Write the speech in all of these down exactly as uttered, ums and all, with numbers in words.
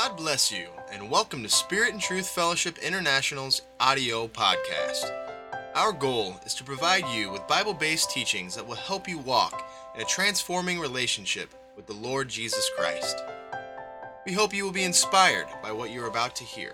God bless you, and welcome to Spirit and Truth Fellowship International's audio podcast. Our goal is to provide you with Bible-based teachings that will help you walk in a transforming relationship with the Lord Jesus Christ. We hope you will be inspired by what you're about to hear.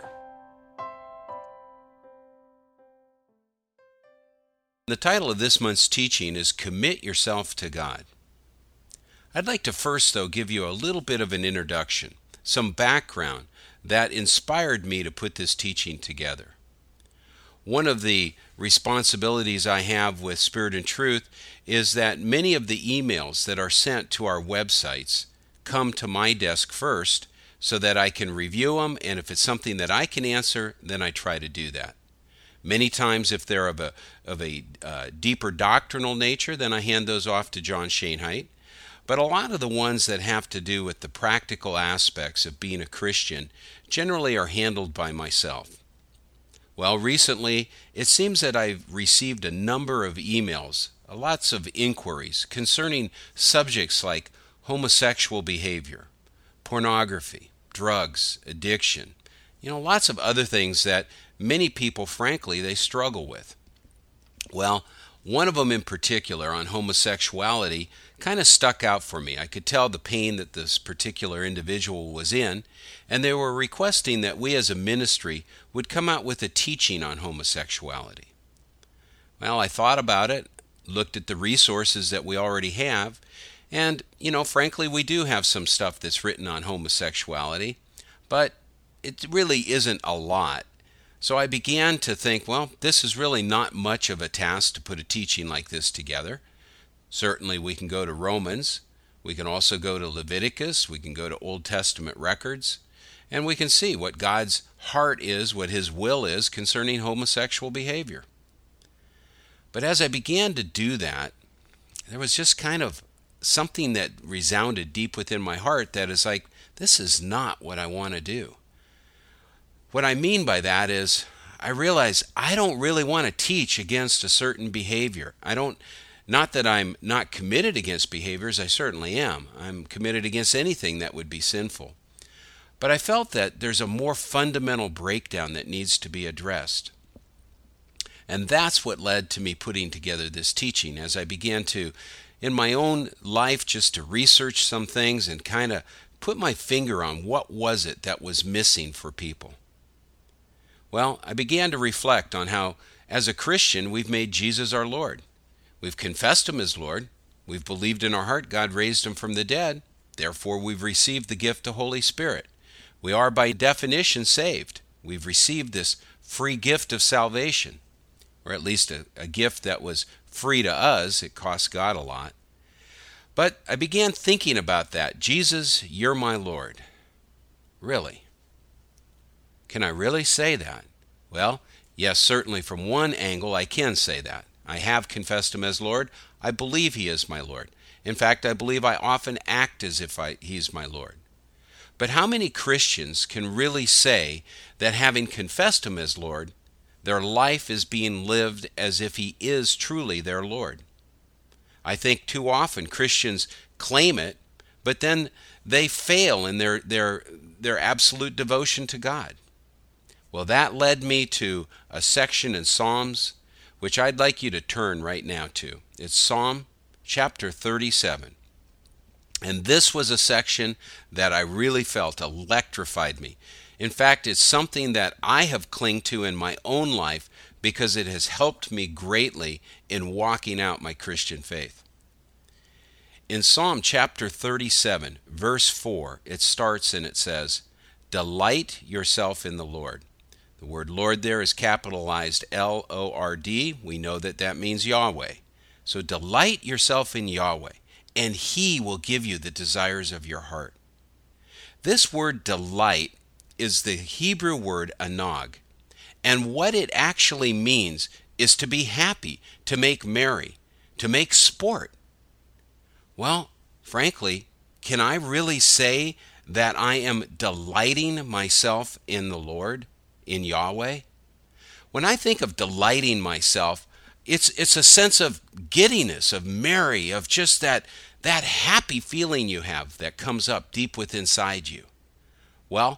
The title of this month's teaching is Commit Yourself to God. I'd like to first, though, give you a little bit of an introduction, some background that inspired me to put this teaching together. One of the responsibilities I have with Spirit and Truth is that many of the emails that are sent to our websites come to my desk first so that I can review them, and if it's something that I can answer, then I try to do that. Many times, if they're of a, of a uh, deeper doctrinal nature, then I hand those off to John Shainheit. But a lot of the ones that have to do with the practical aspects of being a Christian generally are handled by myself. Well, recently, it seems that I've received a number of emails, lots of inquiries concerning subjects like homosexual behavior, pornography, drugs, addiction, you know, lots of other things that many people, frankly, they struggle with. Well, one of them in particular on homosexuality kind of stuck out for me. I could tell the pain that this particular individual was in, and they were requesting that we as a ministry would come out with a teaching on homosexuality. Well, I thought about it, looked at the resources that we already have, and, you know, frankly, we do have some stuff that's written on homosexuality, but it really isn't a lot. So I began to think, well, this is really not much of a task to put a teaching like this together. Certainly we can go to Romans, we can also go to Leviticus, we can go to Old Testament records, and we can see what God's heart is, what His will is concerning homosexual behavior. But as I began to do that, there was just kind of something that resounded deep within my heart that is like, this is not what I want to do. What I mean by that is, I realize I don't really want to teach against a certain behavior. I don't, not that I'm not committed against behaviors, I certainly am. I'm committed against anything that would be sinful. But I felt that there's a more fundamental breakdown that needs to be addressed. And that's what led to me putting together this teaching as I began to, in my own life, just to research some things and kind of put my finger on what was it that was missing for people. Well, I began to reflect on how, as a Christian, we've made Jesus our Lord. We've confessed Him as Lord. We've believed in our heart God raised Him from the dead. Therefore, we've received the gift of Holy Spirit. We are, by definition, saved. We've received this free gift of salvation, or at least a, a gift that was free to us. It cost God a lot. But I began thinking about that. Jesus, you're my Lord. Really? Can I really say that? Well, yes, certainly from one angle I can say that. I have confessed Him as Lord. I believe He is my Lord. In fact, I believe I often act as if I, He's my Lord. But how many Christians can really say that having confessed Him as Lord, their life is being lived as if He is truly their Lord? I think too often Christians claim it, but then they fail in their, their, their absolute devotion to God. Well, that led me to a section in Psalms, which I'd like you to turn right now to. It's Psalm chapter thirty-seven. And this was a section that I really felt electrified me. In fact, it's something that I have clung to in my own life because it has helped me greatly in walking out my Christian faith. In Psalm chapter thirty-seven, verse four, it starts and it says, "Delight yourself in the Lord." The word Lord there is capitalized L O R D. We know that that means Yahweh. So delight yourself in Yahweh, and He will give you the desires of your heart. This word delight is the Hebrew word anog, and what it actually means is to be happy, to make merry, to make sport. Well, frankly, can I really say that I am delighting myself in the Lord? In Yahweh? When I think of delighting myself, it's it's a sense of giddiness, of merry, of just that that happy feeling you have that comes up deep within inside you. Well,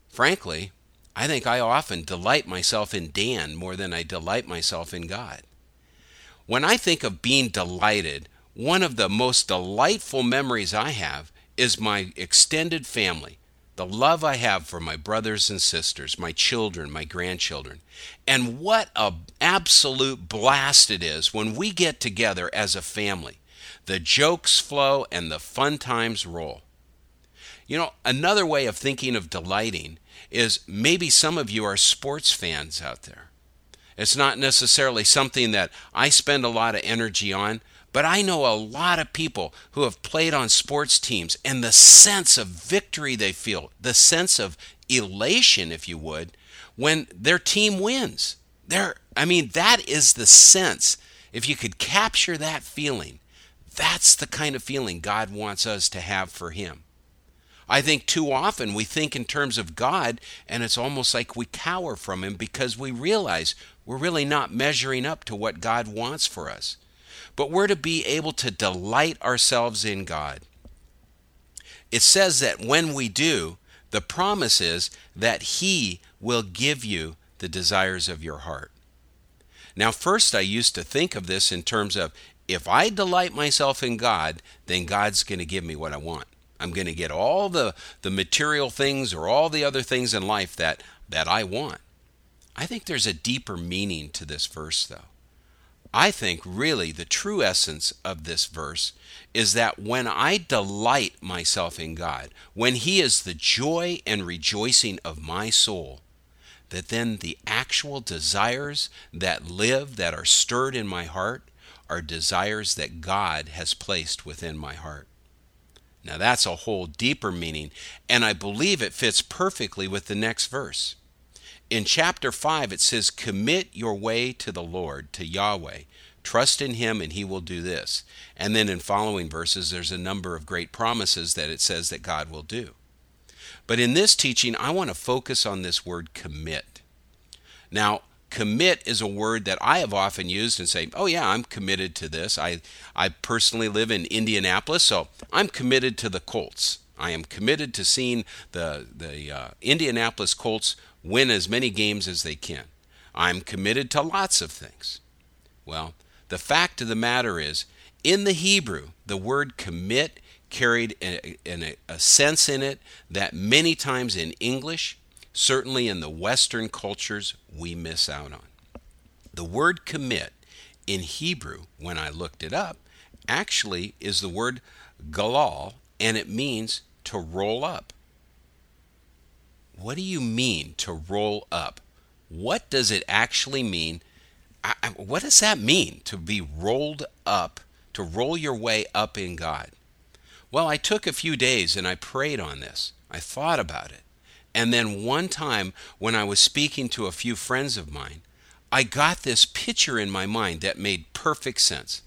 Frankly, I think I often delight myself in Dan more than I delight myself in God. When I think of being delighted, one of the most delightful memories I have is my extended family, the love I have for my brothers and sisters, my children, my grandchildren. And what an absolute blast it is when we get together as a family. The jokes flow and the fun times roll. You know, another way of thinking of delighting is maybe some of you are sports fans out there. It's not necessarily something that I spend a lot of energy on, but I know a lot of people who have played on sports teams, and the sense of victory they feel, the sense of elation, if you would, when their team wins. They're, I mean, that is the sense. If you could capture that feeling, that's the kind of feeling God wants us to have for Him. I think too often we think in terms of God, and it's almost like we cower from Him because we realize we're really not measuring up to what God wants for us. But we're to be able to delight ourselves in God. It says that when we do, the promise is that He will give you the desires of your heart. Now, first I used to think of this in terms of, if I delight myself in God, then God's going to give me what I want. I'm going to get all the, the material things or all the other things in life that, that I want. I think there's a deeper meaning to this verse, though. I think really the true essence of this verse is that when I delight myself in God, when He is the joy and rejoicing of my soul, that then the actual desires that live, that are stirred in my heart, are desires that God has placed within my heart. Now that's a whole deeper meaning, and I believe it fits perfectly with the next verse. In chapter five, it says, commit your way to the Lord, to Yahweh. Trust in Him and He will do this. And then in following verses, there's a number of great promises that it says that God will do. But in this teaching, I want to focus on this word commit. Now, commit is a word that I have often used and say, oh yeah, I'm committed to this. I, I personally live in Indianapolis, so I'm committed to the Colts. I am committed to seeing the, the uh, Indianapolis Colts win as many games as they can. I'm committed to lots of things. Well, the fact of the matter is, in the Hebrew, the word commit carried a, a, a sense in it that many times in English, certainly in the Western cultures, we miss out on. The word commit in Hebrew, when I looked it up, actually is the word galal, and it means to roll up. What do you mean to roll up? What does it actually mean? I, I, what does that mean, to be rolled up, to roll your way up in God? Well, I took a few days and I prayed on this. I thought about it. And then one time when I was speaking to a few friends of mine, I got this picture in my mind that made perfect sense.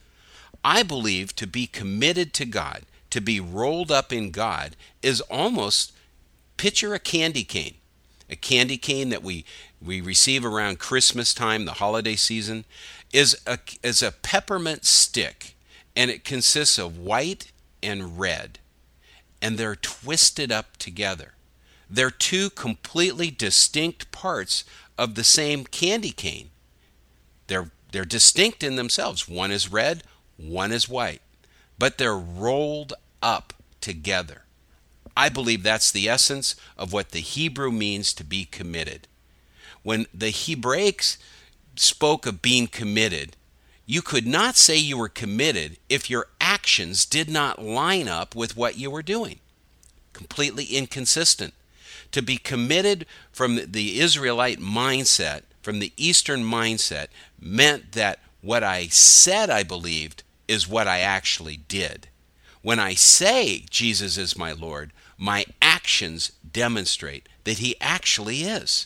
I believe to be committed to God, to be rolled up in God, is almost, picture a candy cane. A candy cane that we, we receive around Christmas time, the holiday season, is a, is a peppermint stick, and it consists of white and red, and they're twisted up together. They're two completely distinct parts of the same candy cane. They're, they're distinct in themselves. One is red, one is white, but they're rolled up together. I believe that's the essence of what the Hebrew means to be committed. When the Hebraics spoke of being committed, you could not say you were committed if your actions did not line up with what you were doing. Completely inconsistent. To be committed from the Israelite mindset, from the Eastern mindset, meant that what I said I believed is what I actually did. When I say Jesus is my Lord, my actions demonstrate that He actually is.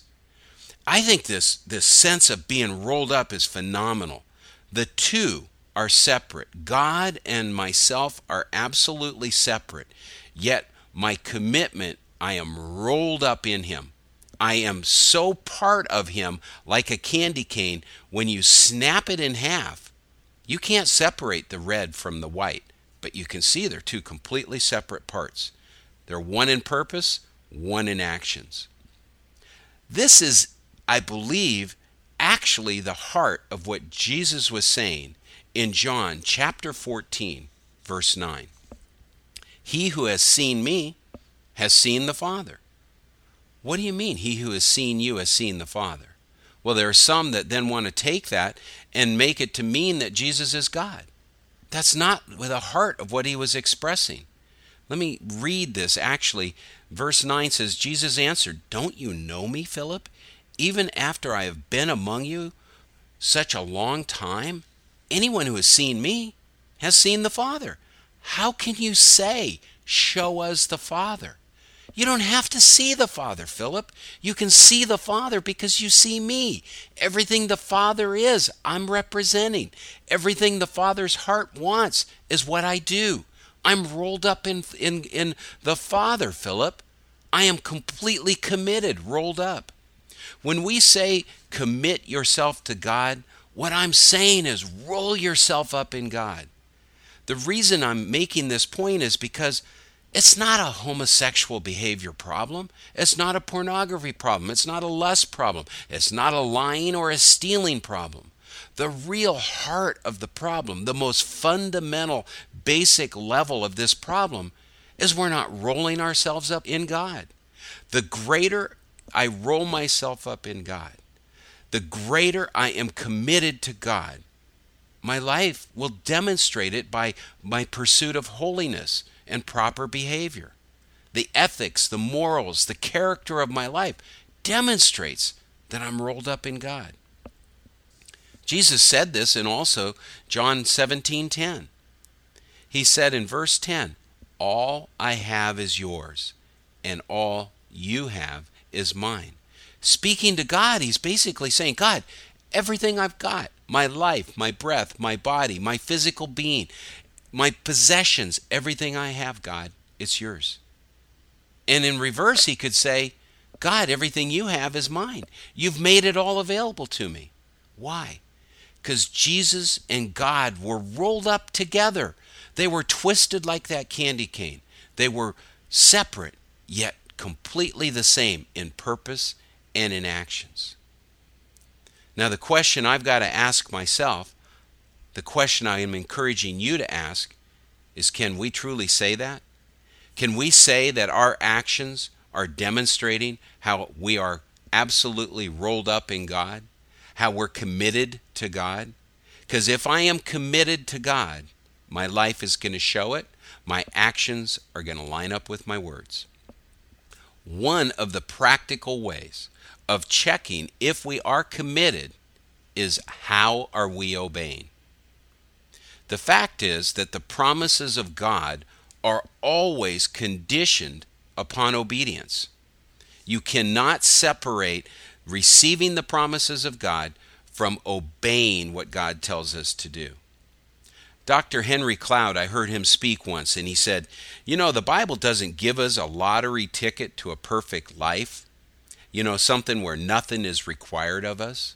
I think this, this sense of being rolled up is phenomenal. The two are separate. God and myself are absolutely separate. Yet my commitment, I am rolled up in Him. I am so part of Him, like a candy cane. When you snap it in half, you can't separate the red from the white, but you can see they're two completely separate parts. They're one in purpose, one in actions. This is, I believe, actually the heart of what Jesus was saying in John chapter fourteen, verse nine. He who has seen me has seen the Father. What do you mean, he who has seen you has seen the Father? Well, there are some that then want to take that and make it to mean that Jesus is God. That's not the heart of what he was expressing. Let me read this. Actually, verse nine says, Jesus answered, "Don't you know me, Philip? Even after I have been among you such a long time? Anyone who has seen me has seen the Father. How can you say, 'Show us the Father'? You don't have to see the Father, Philip. You can see the Father because you see me. Everything the Father is, I'm representing. Everything the Father's heart wants is what I do. I'm rolled up in, in, in the Father, Philip. I am completely committed, rolled up. When we say commit yourself to God, what I'm saying is roll yourself up in God. The reason I'm making this point is because it's not a homosexual behavior problem. It's not a pornography problem. It's not a lust problem. It's not a lying or a stealing problem. The real heart of the problem, the most fundamental, basic level of this problem, is we're not rolling ourselves up in God. The greater I roll myself up in God, the greater I am committed to God. My life will demonstrate it by my pursuit of holiness and proper behavior. The ethics, the morals, the character of my life demonstrates that I'm rolled up in God. Jesus said this in also John seventeen ten. He said in verse ten, "All I have is yours, and all you have is mine." Speaking to God, he's basically saying, God, everything I've got, my life, my breath, my body, my physical being, my possessions, everything I have, God, it's yours. And in reverse, he could say, God, everything you have is mine. You've made it all available to me. Why? Because Jesus and God were rolled up together. They were twisted like that candy cane. They were separate, yet completely the same in purpose and in actions. Now, the question I've got to ask myself, the question I am encouraging you to ask is, can we truly say that? Can we say that our actions are demonstrating how we are absolutely rolled up in God, how we're committed to God? Because if I am committed to God, my life is going to show it. My actions are going to line up with my words. One of the practical ways of checking if we are committed is, how are we obeying? The fact is that the promises of God are always conditioned upon obedience. You cannot separate receiving the promises of God from obeying what God tells us to do. Doctor Henry Cloud, I heard him speak once, and he said, you know, the Bible doesn't give us a lottery ticket to a perfect life, you know, something where nothing is required of us.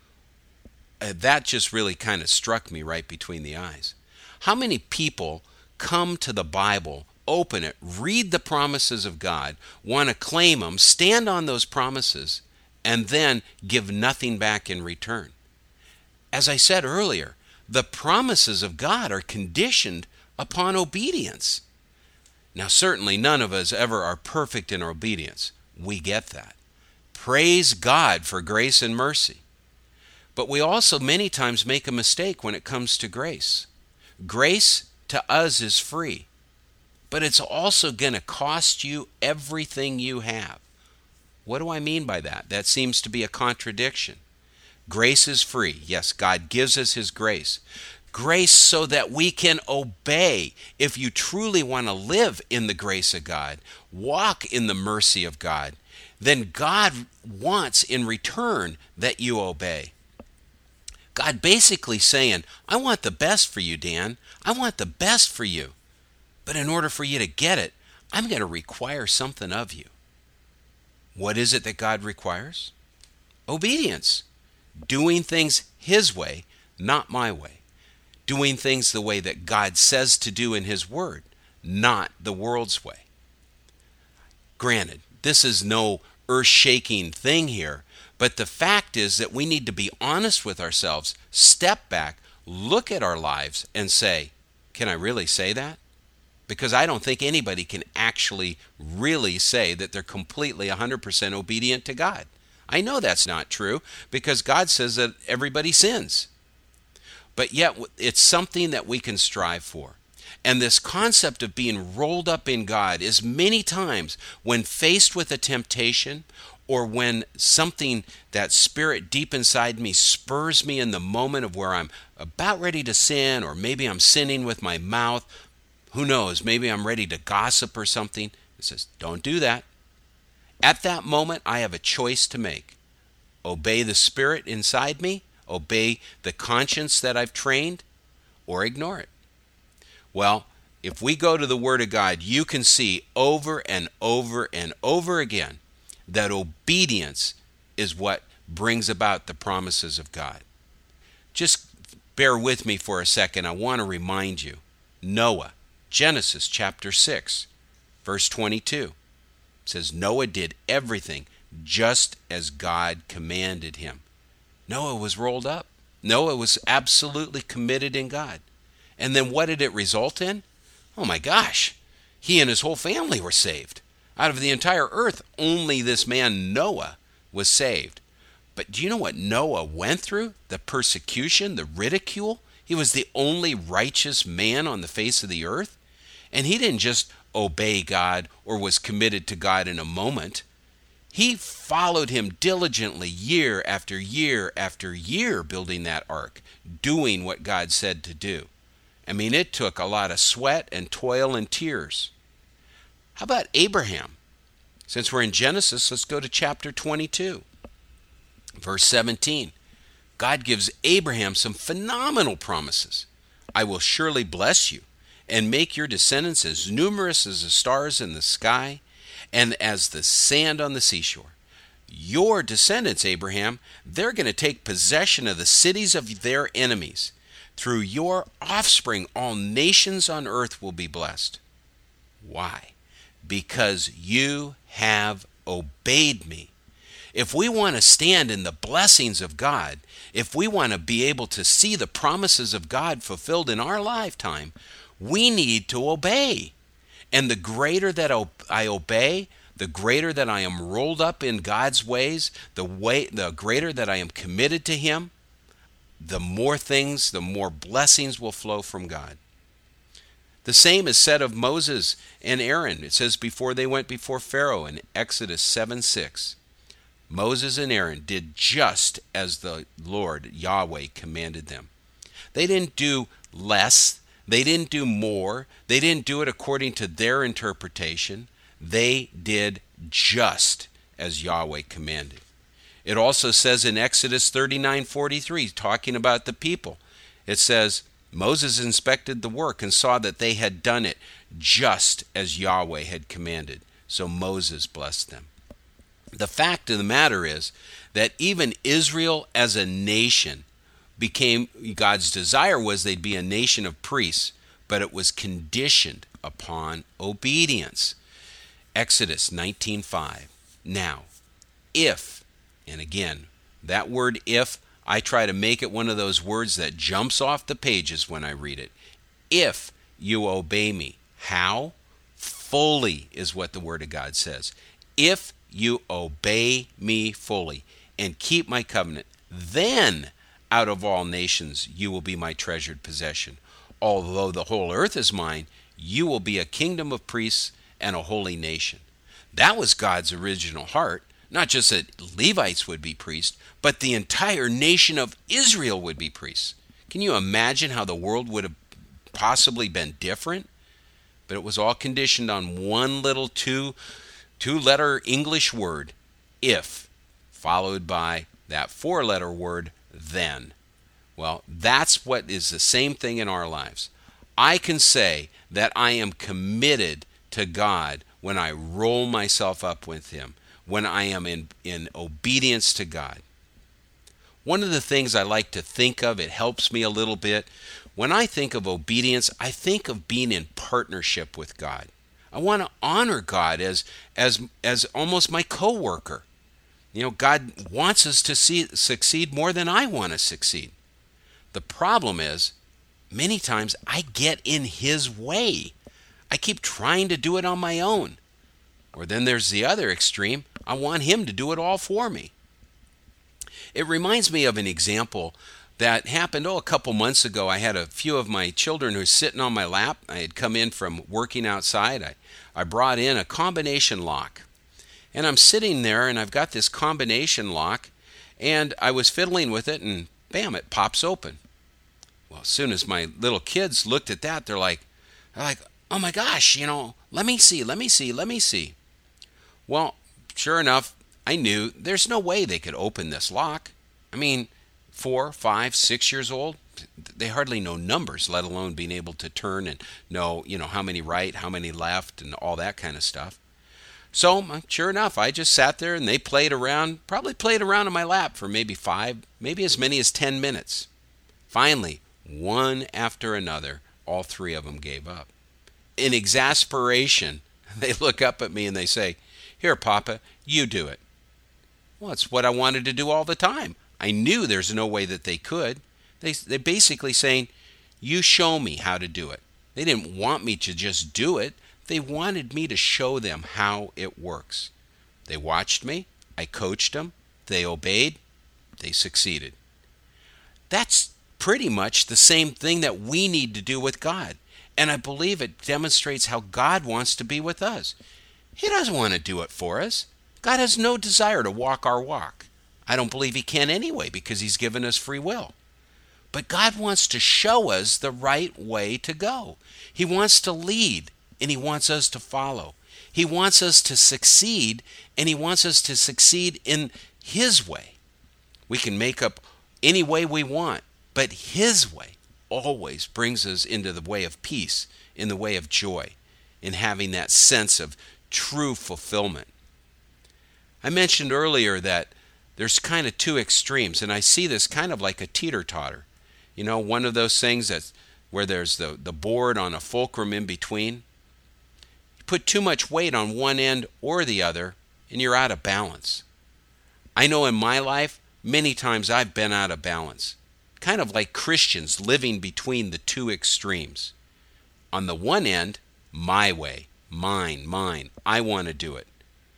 Uh, that just really kind of struck me right between the eyes. How many people come to the Bible, open it, read the promises of God, want to claim them, stand on those promises, and then give nothing back in return? As I said earlier, the promises of God are conditioned upon obedience. Now, certainly none of us ever are perfect in our obedience. We get that. Praise God for grace and mercy. But we also many times make a mistake when it comes to grace. Grace to us is free, but it's also going to cost you everything you have. What do I mean by that? That seems to be a contradiction. Grace is free. Yes, God gives us His grace. Grace so that we can obey. If you truly want to live in the grace of God, walk in the mercy of God, then God wants in return that you obey. God basically saying, I want the best for you, Dan. I want the best for you. But in order for you to get it, I'm going to require something of you. What is it that God requires? Obedience. Doing things His way, not my way. Doing things the way that God says to do in His Word, not the world's way. Granted, this is no earth-shaking thing here. But the fact is that we need to be honest with ourselves, step back, look at our lives, and say, can I really say that? Because I don't think anybody can actually really say that they're completely one hundred percent obedient to God. I know that's not true because God says that everybody sins. But yet it's something that we can strive for. And this concept of being rolled up in God is many times when faced with a temptation or when something, that spirit deep inside me spurs me in the moment of where I'm about ready to sin, or maybe I'm sinning with my mouth. Who knows? Maybe I'm ready to gossip or something. It says, don't do that. At that moment, I have a choice to make. Obey the spirit inside me, obey the conscience that I've trained, or ignore it. Well, if we go to the Word of God, you can see over and over and over again that obedience is what brings about the promises of God. Just bear with me for a second. I want to remind you. Noah, Genesis chapter six, verse twenty-two, says Noah did everything just as God commanded him. Noah was rolled up. Noah was absolutely committed in God. And then what did it result in? Oh my gosh, he and his whole family were saved. Out of the entire earth, only this man Noah was saved. But do you know what Noah went through? The persecution, the ridicule. He was the only righteous man on the face of the earth. And he didn't just obey God or was committed to God in a moment. He followed him diligently year after year after year, building that ark, doing what God said to do. I mean, it took a lot of sweat and toil and tears. How about Abraham? Since we're in Genesis, let's go to chapter twenty-two, verse seventeen. God gives Abraham some phenomenal promises. I will surely bless you and make your descendants as numerous as the stars in the sky and as the sand on the seashore. Your descendants, Abraham, they're going to take possession of the cities of their enemies. Through your offspring, all nations on earth will be blessed. Why? Because you have obeyed me. If we want to stand in the blessings of God, if we want to be able to see the promises of God fulfilled in our lifetime, we need to obey. And the greater that I obey, the greater that I am rolled up in God's ways, the way, the greater that I am committed to Him, the more things, the more blessings will flow from God. The same is said of Moses and Aaron. It says before they went before Pharaoh in Exodus seven six, Moses and Aaron did just as the Lord Yahweh commanded them. They didn't do less. They didn't do more. They didn't do it according to their interpretation. They did just as Yahweh commanded. It also says in Exodus thirty-nine forty-three, talking about the people, it says, Moses inspected the work and saw that they had done it just as Yahweh had commanded. So Moses blessed them. The fact of the matter is that even Israel as a nation became, God's desire was they'd be a nation of priests, but it was conditioned upon obedience. Exodus nineteen five. Now, if, and again, that word if, I try to make it one of those words that jumps off the pages when I read it. If you obey me. How? Fully is what the Word of God says. If you obey me fully and keep my covenant, then out of all nations you will be my treasured possession. Although the whole earth is mine, you will be a kingdom of priests and a holy nation. That was God's original heart. Not just that Levites would be priests, but the entire nation of Israel would be priests. Can you imagine how the world would have possibly been different? But it was all conditioned on one little two, two-letter English word, if, followed by that four-letter word, then. Well, that's what is the same thing in our lives. I can say that I am committed to God when I roll myself up with Him, when I am in, in obedience to God. One of the things I like to think of, it helps me a little bit, when I think of obedience, I think of being in partnership with God. I want to honor God as as as almost my coworker. You know, God wants us to see, succeed more than I want to succeed. The problem is, many times I get in His way. I keep trying to do it on my own. Or then there's the other extreme. I want Him to do it all for me. It reminds me of an example that happened, oh, a couple months ago. I had a few of my children who were sitting on my lap. I had come in from working outside. I, I brought in a combination lock. And I'm sitting there, and I've got this combination lock, and I was fiddling with it, and bam, it pops open. Well, as soon as my little kids looked at that, they're like, they're like, oh my gosh, you know, let me see, let me see, let me see. Well, sure enough, I knew there's no way they could open this lock. I mean, four, five, six years old, they hardly know numbers, let alone being able to turn and know, you know, how many right, how many left, and all that kind of stuff. So, sure enough, I just sat there and they played around, probably played around in my lap for maybe five, maybe as many as ten minutes. Finally, one after another, all three of them gave up. In exasperation, they look up at me and they say, "Here, Papa, you do it." Well, it's what I wanted to do all the time. I knew there's no way that they could. They, they're basically saying, "You show me how to do it." They didn't want me to just do it. They wanted me to show them how it works. They watched me. I coached them. They obeyed. They succeeded. That's pretty much the same thing that we need to do with God. And I believe it demonstrates how God wants to be with us. He doesn't want to do it for us. God has no desire to walk our walk. I don't believe He can anyway, because He's given us free will. But God wants to show us the right way to go. He wants to lead, and He wants us to follow. He wants us to succeed, and He wants us to succeed in His way. We can make up any way we want, but His way always brings us into the way of peace, in the way of joy, in having that sense of true fulfillment. I mentioned earlier that there's kind of two extremes, and I see this kind of like a teeter-totter. You know, one of those things that's where there's the, the board on a fulcrum in between. You put too much weight on one end or the other, and you're out of balance. I know in my life, many times I've been out of balance. Kind of like Christians living between the two extremes. On the one end, my way, mine, mine, I want to do it.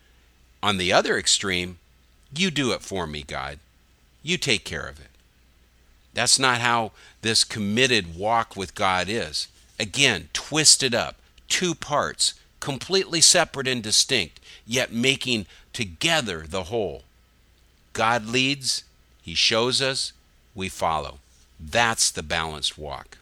On the other extreme, you do it for me, God. You take care of it. That's not how this committed walk with God is. Again, twisted up, two parts, completely separate and distinct, yet making together the whole. God leads, He shows us, we follow. That's the balanced walk.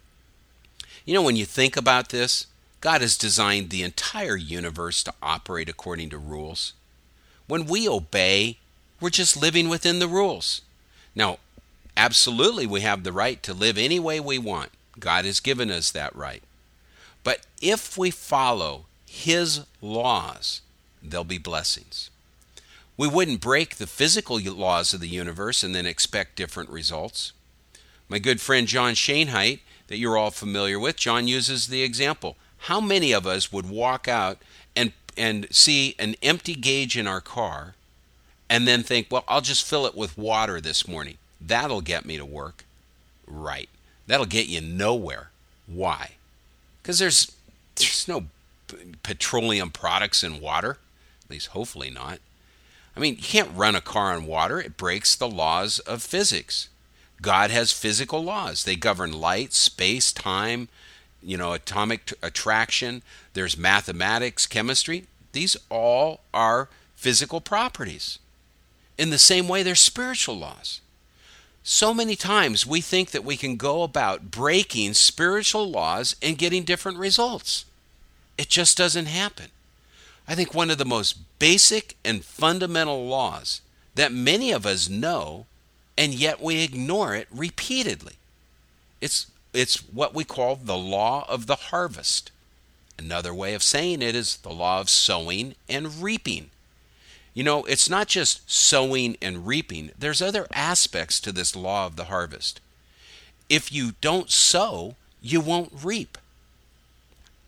You know, when you think about this, God has designed the entire universe to operate according to rules. When we obey, we're just living within the rules. Now, absolutely, we have the right to live any way we want. God has given us that right. But if we follow His laws, there'll be blessings. We wouldn't break the physical laws of the universe and then expect different results. My good friend John Shainheit, that you're all familiar with, John uses the example. How many of us would walk out and, and see an empty gauge in our car and then think, well, I'll just fill it with water this morning. That'll get me to work. Right. That'll get you nowhere. Why? Because there's, there's no petroleum products in water. At least hopefully not. I mean, you can't run a car on water. It breaks the laws of physics. God has physical laws. They govern light, space, time, you know, atomic t- attraction. There's mathematics, chemistry. These all are physical properties. In the same way, there's spiritual laws. So many times we think that we can go about breaking spiritual laws and getting different results. It just doesn't happen. I think one of the most basic and fundamental laws that many of us know, and yet we ignore it repeatedly. It's, it's what we call the law of the harvest. Another way of saying it is the law of sowing and reaping. You know, it's not just sowing and reaping. There's other aspects to this law of the harvest. If you don't sow, you won't reap.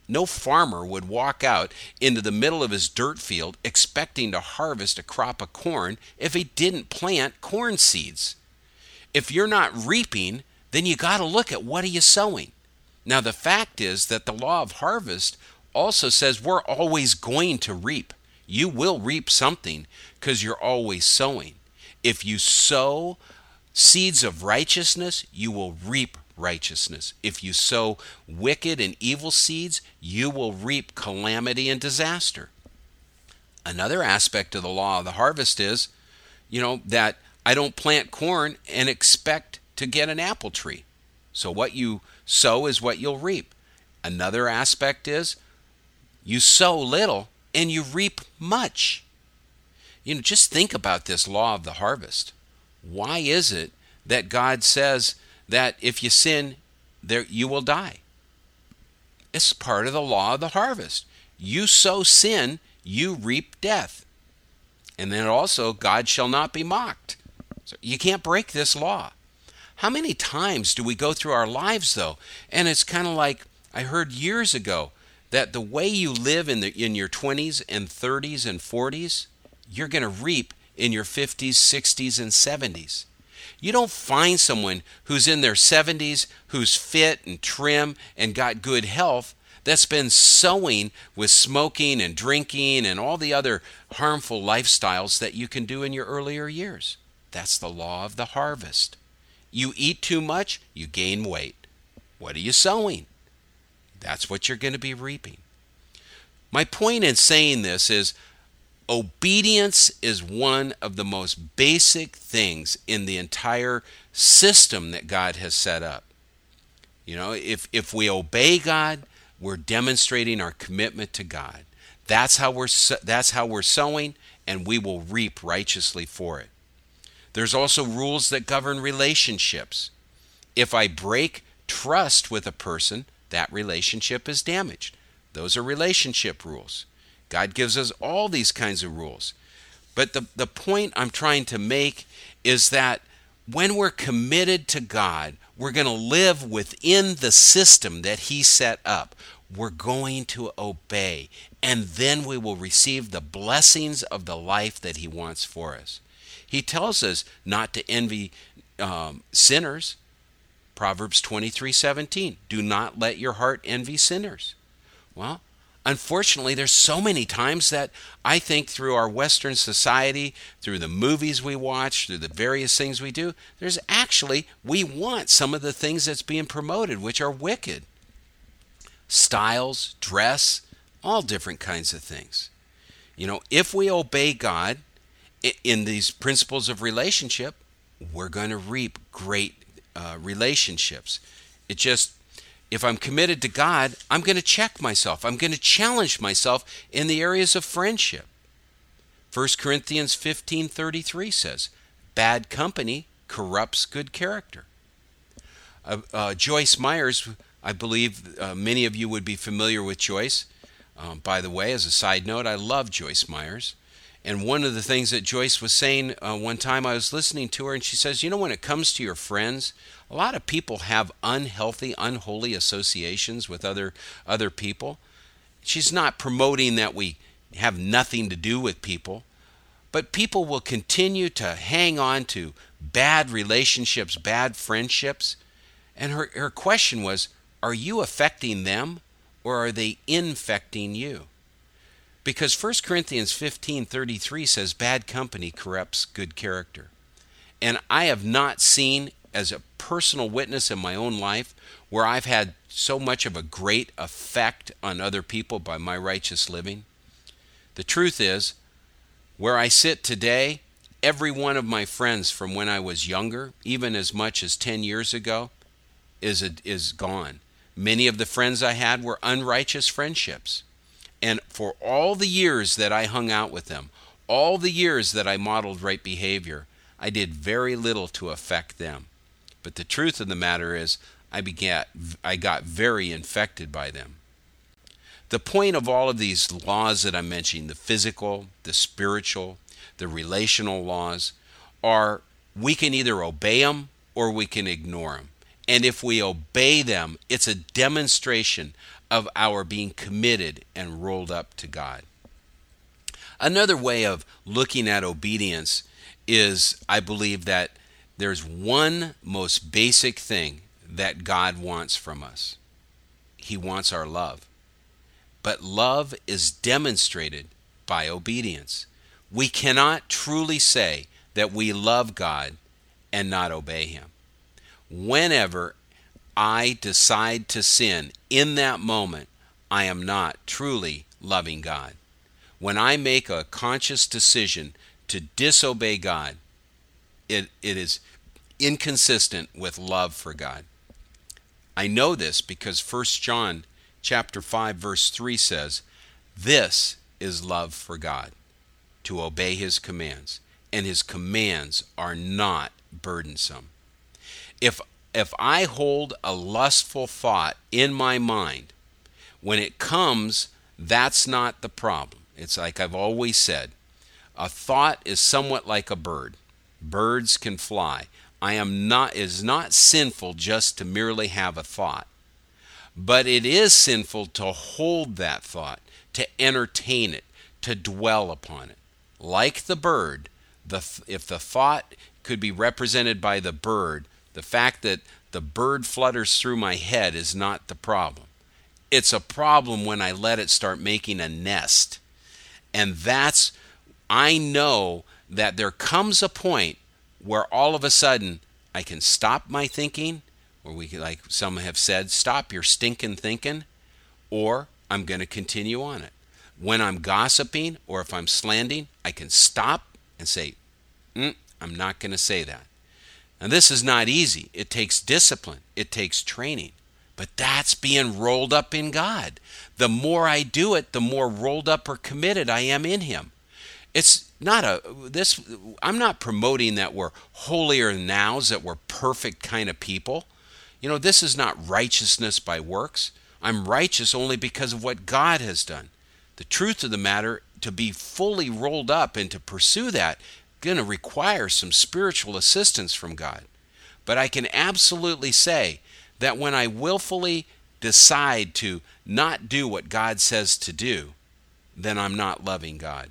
No farmer would walk out into the middle of his dirt field expecting to harvest a crop of corn if he didn't plant corn seeds. If you're not reaping, then you got to look at what are you sowing. Now, the fact is that the law of harvest also says we're always going to reap. You will reap something because you're always sowing. If you sow seeds of righteousness, you will reap righteousness. If you sow wicked and evil seeds, you will reap calamity and disaster. Another aspect of the law of the harvest is, you know, that I don't plant corn and expect to get an apple tree. So what you sow is what you'll reap. Another aspect is you sow little and you reap much. You know, just think about this law of the harvest. Why is it that God says that if you sin, there you will die? It's part of the law of the harvest. You sow sin, you reap death. And then also, God shall not be mocked. So you can't break this law. How many times do we go through our lives, though, and it's kind of like I heard years ago that the way you live in the in your twenties and thirties and forties, you're going to reap in your fifties, sixties, and seventies. You don't find someone who's in their seventies, who's fit and trim and got good health, that's been sowing with smoking and drinking and all the other harmful lifestyles that you can do in your earlier years. That's the law of the harvest. You eat too much, you gain weight. What are you sowing? That's what you're going to be reaping. My point in saying this is obedience is one of the most basic things in the entire system that God has set up. You know, if if we obey God, we're demonstrating our commitment to God. That's how we're that's how we're sowing, and we will reap righteously for it. There's also rules that govern relationships. If I break trust with a person, that relationship is damaged. Those are relationship rules. God gives us all these kinds of rules. But the, the point I'm trying to make is that when we're committed to God, we're going to live within the system that He set up. We're going to obey, and then we will receive the blessings of the life that He wants for us. He tells us not to envy um, sinners. Proverbs twenty-three seventeen. Do not let your heart envy sinners. Well, unfortunately, there's so many times that I think through our Western society, through the movies we watch, through the various things we do, there's actually, we want some of the things that's being promoted, which are wicked. Styles, dress, all different kinds of things. You know, if we obey God in these principles of relationship, we're going to reap great uh, relationships. It just, if I'm committed to God, I'm going to check myself. I'm going to challenge myself in the areas of friendship. First Corinthians fifteen thirty-three says, bad company corrupts good character. Uh, uh, Joyce Myers, I believe uh, many of you would be familiar with Joyce. Um, by the way, as a side note, I love Joyce Myers. And one of the things that Joyce was saying uh, one time, I was listening to her, and she says, you know, when it comes to your friends, a lot of people have unhealthy, unholy associations with other other people. She's not promoting that we have nothing to do with people, but people will continue to hang on to bad relationships, bad friendships. And her, her question was, are you affecting them, or are they infecting you? Because First Corinthians fifteen thirty-three says bad company corrupts good character. And I have not seen, as a personal witness in my own life, where I've had so much of a great effect on other people by my righteous living. The truth is, where I sit today, every one of my friends from when I was younger, even as much as ten years ago, is a, is gone. Many of the friends I had were unrighteous friendships. And for all the years that I hung out with them, all the years that I modeled right behavior, I did very little to affect them. But the truth of the matter is, I began, I got very infected by them. The point of all of these laws that I'm mentioning, the physical, the spiritual, the relational laws, are we can either obey them or we can ignore them. And if we obey them, it's a demonstration of our being committed and rolled up to God. Another way of looking at obedience is, I believe, that there's one most basic thing that God wants from us. He wants our love. But love is demonstrated by obedience. We cannot truly say that we love God and not obey Him. Whenever I decide to sin, in that moment, I am not truly loving God. When I make a conscious decision to disobey God, it, it is inconsistent with love for God. I know this because First John chapter five verse three says, "This is love for God, to obey His commands, and His commands are not burdensome." If if I hold a lustful thought in my mind, when it comes, that's not the problem. It's like I've always said, a thought is somewhat like a bird. Birds can fly. I am not, it is not sinful just to merely have a thought. But it is sinful to hold that thought, to entertain it, to dwell upon it. Like the bird, the, if the thought could be represented by the bird, the fact that the bird flutters through my head is not the problem. It's a problem when I let it start making a nest. And that's, I know that there comes a point where all of a sudden I can stop my thinking, or we can, like some have said, stop your stinking thinking, or I'm going to continue on it. When I'm gossiping or if I'm slandering, I can stop and say, mm, I'm not going to say that. And this is not easy. It takes discipline. It takes training. But that's being rolled up in God. The more I do it, the more rolled up or committed I am in Him. It's not a, this, I'm not promoting that we're holier than thous, that we're perfect kind of people. You know, this is not righteousness by works. I'm righteous only because of what God has done. The truth of the matter, to be fully rolled up and to pursue that, going to require some spiritual assistance from God. But I can absolutely say that when I willfully decide to not do what God says to do, then I'm not loving God.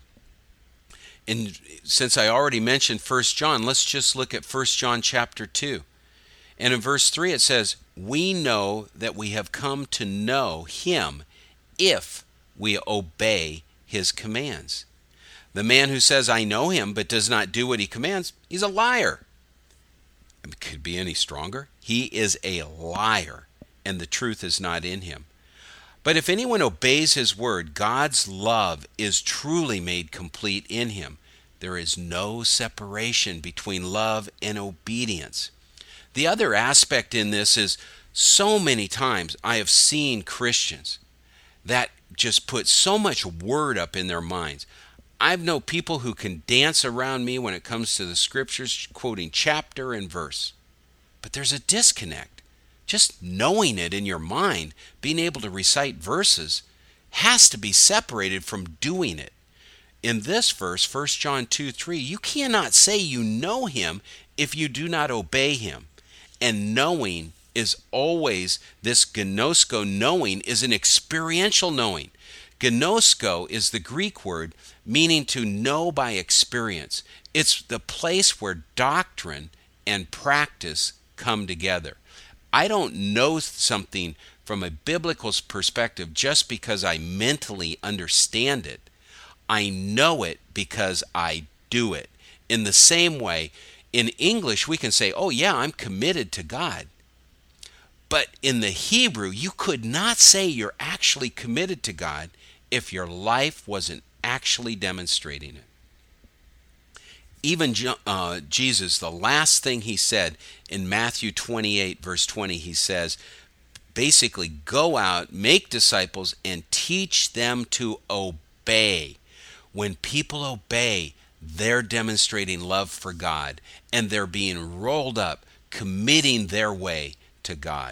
And since I already mentioned First John, let's just look at First John chapter two. And in verse three it says, "We know that we have come to know Him if we obey His commands. The man who says, 'I know Him,' but does not do what He commands, he's a liar." It could be any stronger. He is a liar, and the truth is not in him. But if anyone obeys His word, God's love is truly made complete in him. There is no separation between love and obedience. The other aspect in this is, so many times I have seen Christians that just put so much word up in their minds. I've known people who can dance around me when it comes to the scriptures, quoting chapter and verse. But there's a disconnect. Just knowing it in your mind, being able to recite verses, has to be separated from doing it. In this verse, First John two three, you cannot say you know Him if you do not obey Him. And knowing is always, this gnosko knowing is an experiential knowing. Gnosko is the Greek word meaning to know by experience. It's the place where doctrine and practice come together. I don't know something from a biblical perspective just because I mentally understand it. I know it because I do it. In the same way, in English, we can say, oh yeah, I'm committed to God. But in the Hebrew, you could not say you're actually committed to God if your life wasn't actually demonstrating it. Even uh, Jesus, the last thing He said in Matthew twenty-eight, verse twenty, He says, basically, go out, make disciples, and teach them to obey. When people obey, they're demonstrating love for God, and they're being rolled up, committing their way to God.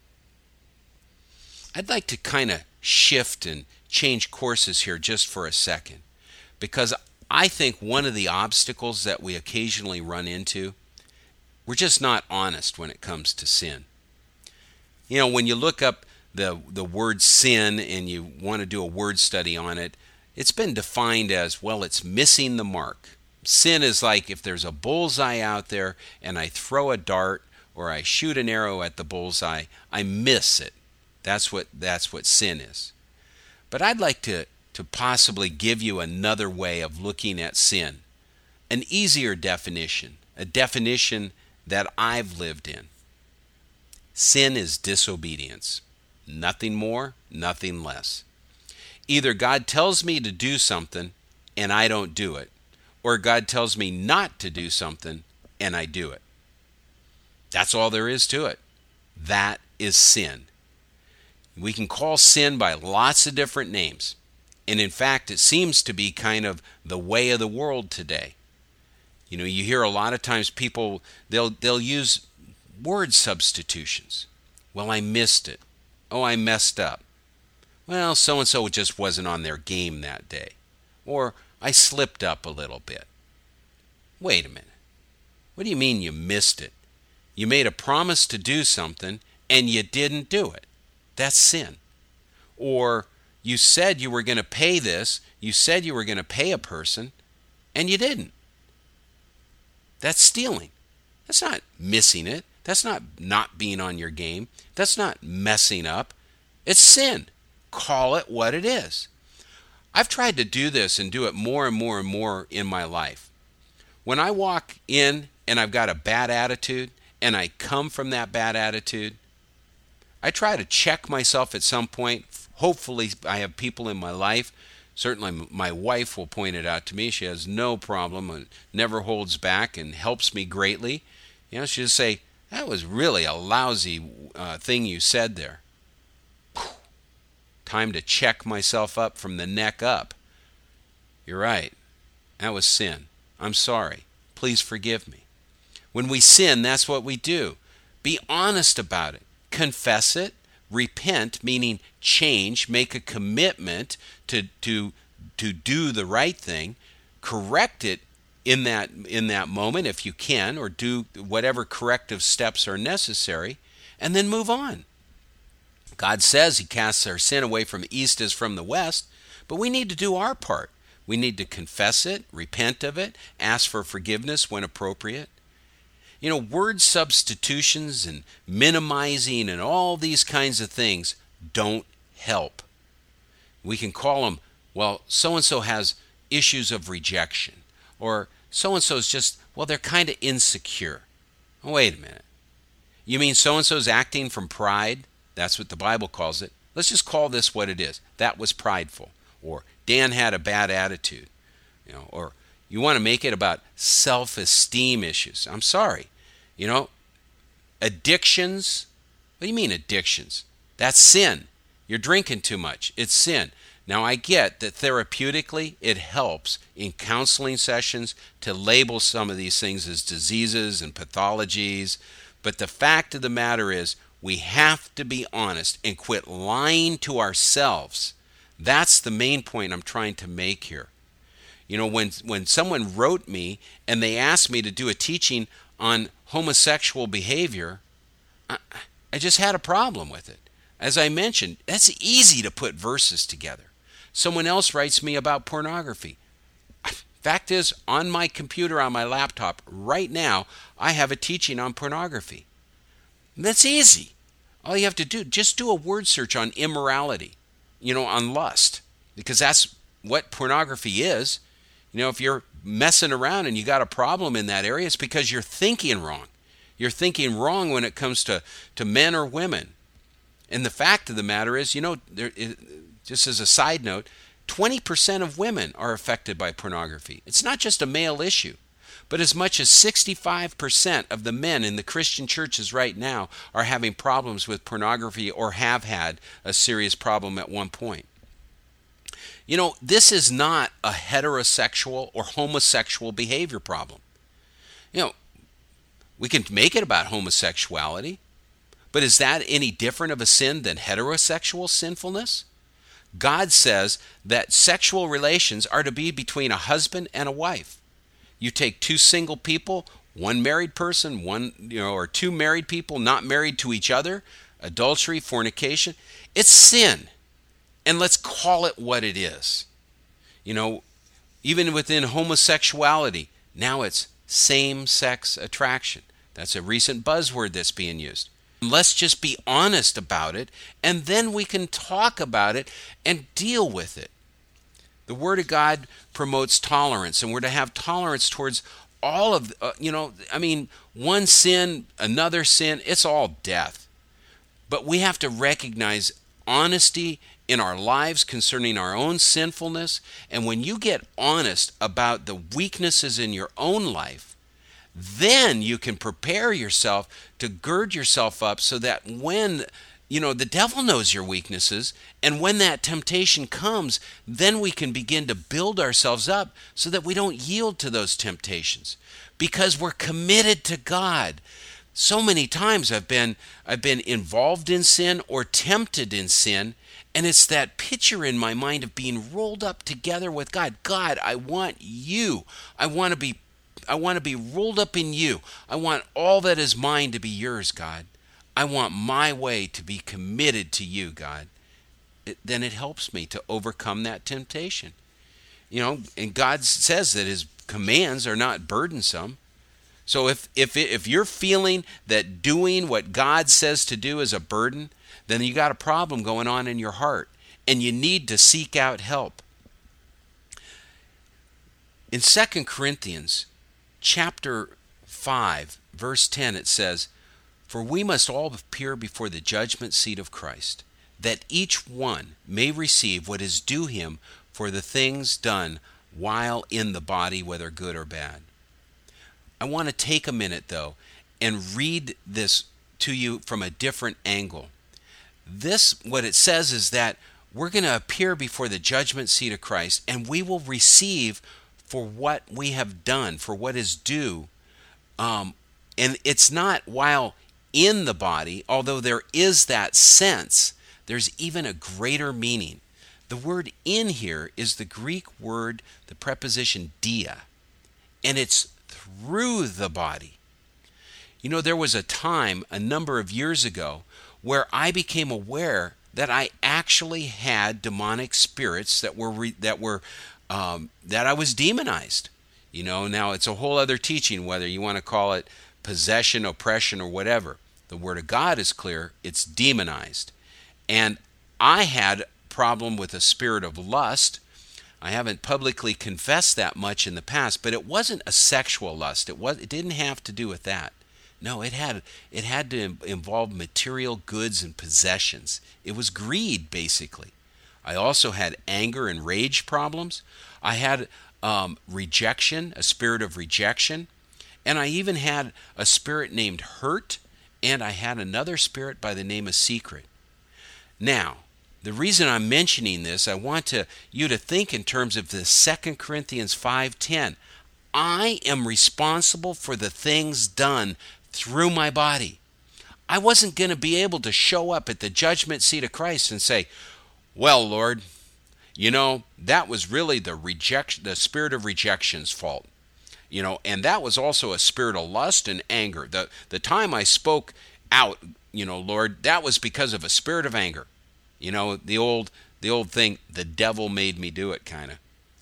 I'd like to kind of shift and change courses here just for a second, because I think one of the obstacles that we occasionally run into, we're just not honest when it comes to sin. You know, when you look up the the word sin and you want to do a word study on it, it's been defined as, well, it's missing the mark. Sin is like if there's a bullseye out there and I throw a dart or I shoot an arrow at the bullseye, I miss it. That's what that's what sin is. But I'd like to, to possibly give you another way of looking at sin, an easier definition, a definition that I've lived in. Sin is disobedience. Nothing more, nothing less. Either God tells me to do something and I don't do it, or God tells me not to do something and I do it. That's all there is to it. That is sin. We can call sin by lots of different names. And in fact, it seems to be kind of the way of the world today. You know, you hear a lot of times people, they'll they'll use word substitutions. Well, I missed it. Oh, I messed up. Well, so-and-so just wasn't on their game that day. Or I slipped up a little bit. Wait a minute. What do you mean you missed it? You made a promise to do something and you didn't do it. That's sin. Or you said you were going to pay this, you said you were going to pay a person, and you didn't. That's stealing. That's not missing it. That's not not being on your game. That's not messing up. It's sin. Call it what it is. I've tried to do this and do it more and more and more in my life. When I walk in and I've got a bad attitude and I come from that bad attitude, I try to check myself at some point. Hopefully I have people in my life. Certainly my wife will point it out to me. She has no problem and never holds back and helps me greatly. You know, she'll say, that was really a lousy uh, thing you said there. Time to check myself up from the neck up. You're right. That was sin. I'm sorry. Please forgive me. When we sin, that's what we do. Be honest about it. Confess it. Repent, meaning change, make a commitment to to to do the right thing. Correct it in that in that moment if you can, or do whatever corrective steps are necessary, and then move on. God says he casts our sin away from the east as from the west, but we need to do our part. We need to confess it, repent of it, ask for forgiveness when appropriate. You know, word substitutions and minimizing and all these kinds of things don't help. We can call them, well, so-and-so has issues of rejection, or so-and-so's just, well, they're kind of insecure. Oh, wait a minute. You mean so-and-so's acting from pride? That's what the Bible calls it. Let's just call this what it is. That was prideful. Or Dan had a bad attitude. You know, or you want to make it about self-esteem issues. I'm sorry. You know, addictions. What do you mean addictions? That's sin. You're drinking too much. It's sin. Now, I get that therapeutically it helps in counseling sessions to label some of these things as diseases and pathologies. But the fact of the matter is, we have to be honest and quit lying to ourselves. That's the main point I'm trying to make here. You know, when when someone wrote me and they asked me to do a teaching on homosexual behavior, I, I just had a problem with it. As I mentioned, that's easy to put verses together. Someone else writes me about pornography. Fact is, on my computer, on my laptop, right now, I have a teaching on pornography. That's easy. All you have to do, just do a word search on immorality, you know, on lust, because that's what pornography is. You know, if you're messing around and you got a problem in that area, it's because you're thinking wrong. You're thinking wrong when it comes to, to men or women. And the fact of the matter is, you know, there, it, just as a side note, twenty percent of women are affected by pornography. It's not just a male issue. But as much as sixty-five percent of the men in the Christian churches right now are having problems with pornography or have had a serious problem at one point. You know, this is not a heterosexual or homosexual behavior problem. You know, we can make it about homosexuality, but is that any different of a sin than heterosexual sinfulness? God says that sexual relations are to be between a husband and a wife. You take two single people, one married person, one, you know, or two married people not married to each other, adultery, fornication. It's sin. And let's call it what it is. You know, even within homosexuality, now it's same-sex attraction. That's a recent buzzword that's being used. Let's just be honest about it, and then we can talk about it and deal with it. The Word of God promotes tolerance, and we're to have tolerance towards all of, uh, you know, I mean, one sin, another sin, it's all death. But we have to recognize honesty in our lives concerning our own sinfulness. And when you get honest about the weaknesses in your own life, then you can prepare yourself to gird yourself up so that when, you know, the devil knows your weaknesses, and when that temptation comes, then we can begin to build ourselves up so that we don't yield to those temptations because we're committed to God. So many times I've been I've been involved in sin or tempted in sin, and it's that picture in my mind of being rolled up together with God. God, I want you. I want to be I want to be rolled up in you. I want all that is mine to be yours, God. I want my way to be committed to you, God. It, then it helps me to overcome that temptation. You know, and God says that his commands are not burdensome. So if if if you're feeling that doing what God says to do is a burden, then you got a problem going on in your heart, and you need to seek out help. In Second Corinthians chapter five, verse ten, it says, "For we must all appear before the judgment seat of Christ, that each one may receive what is due him for the things done while in the body, whether good or bad." I want to take a minute, though, and read this to you from a different angle. This, what it says is that we're going to appear before the judgment seat of Christ, and we will receive for what we have done, for what is due. Um, and it's not while in the body, although there is that sense, there's even a greater meaning. The word in here is the Greek word, the preposition dia, and it's through the body. You know, there was a time a number of years ago where I became aware that I actually had demonic spirits that were re- that were um, that I was demonized. You know, now it's a whole other teaching, whether you want to call it possession, oppression, or whatever. The Word of God is clear; it's demonized. And I had a problem with a spirit of lust. I haven't publicly confessed that much in the past, but it wasn't a sexual lust. It was. It didn't have to do with that. No, it had. It had to involve material goods and possessions. It was greed, basically. I also had anger and rage problems. I had um, rejection, a spirit of rejection, and I even had a spirit named hurt, and I had another spirit by the name of secret. Now, the reason I'm mentioning this, I want to, you to think in terms of the Second Corinthians five ten. I am responsible for the things done through my body. I wasn't going to be able to show up at the judgment seat of Christ and say, "Well, Lord, you know, that was really the rejection, the spirit of rejection's fault. You know, and that was also a spirit of lust and anger. The the time I spoke out, you know, Lord, that was because of a spirit of anger." You know, the old the old thing, the devil made me do it, kind of.